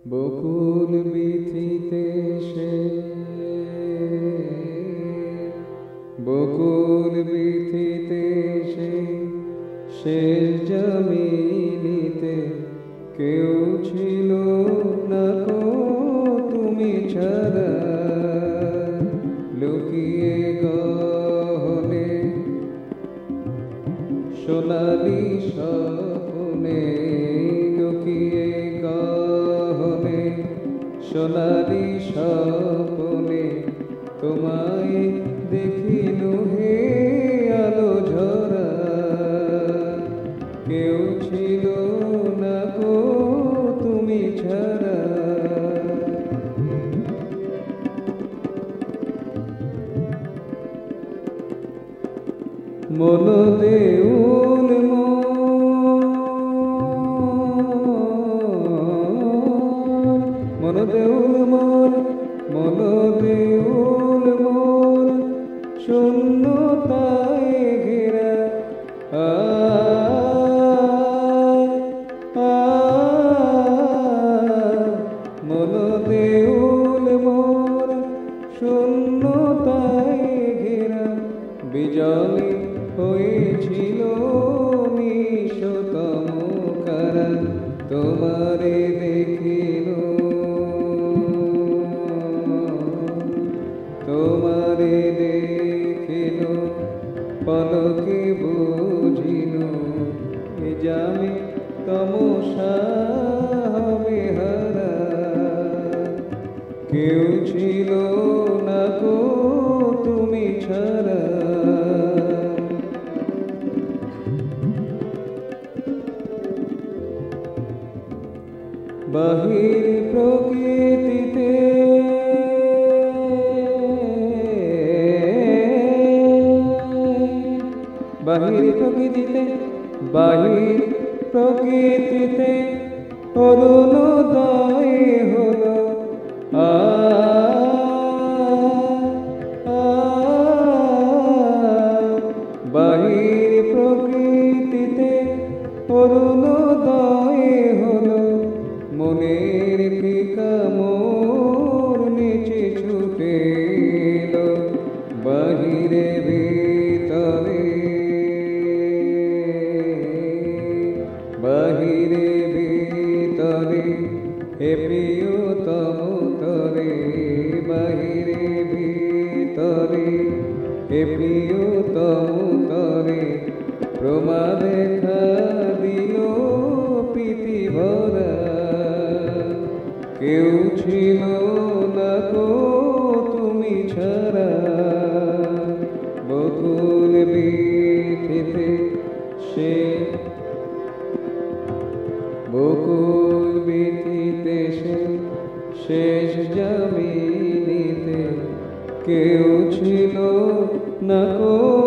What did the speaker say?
বকুল বিথিতে সে, বকুল বিথিতে সে, শেষ জমিনিতে কেউ ছিল না কো তুমি ছাড়া। লুকিয়ে গহনে সোনালি স্বপ্নে, লুকিয়ে গহনে সোনালি স্বপ্নে তোমায় দেখিনু হে আলো ঝরা। কেউ ছিল না গো তুমি ছাড়া। মন দেউল মন দেউল মন, মন দেউল মন শূন্যতায় ঘেরা। মন দেউল মন শূন্যতায় ঘেরা। বিজলি হয়েছিল নিশতম কারা। তোমারে দেখিল, তোমারে দেখিল পলকে বুঝিল এ জামে তমসা হবে হারা। কেউ ছিল না গো তুমি ছাড়া। বাহির প্রকৃতিতে বাহির প্রকৃতিতে, বাহির প্রকৃতিতে অরুণোদয় হলো। বাহির প্রকৃতিতে অরুণোদয় হলো। মনের ফিকা মোর নিচে ছুটে এলো। বাহিরে ভিতরে, বাহিরে ভিতরে হে প্রিয়তম তরে। বাহিরে ভিতরে হে প্রিয়তম তরে প্রমা দেখা দিল প্রীতি ভরা। কেউ ছিল না গো তুমি ছাড়া। বকুল বিথিতে সে, বকুল বিথিতে সে, শেষ জমিনিতে কেউ ছিল না গো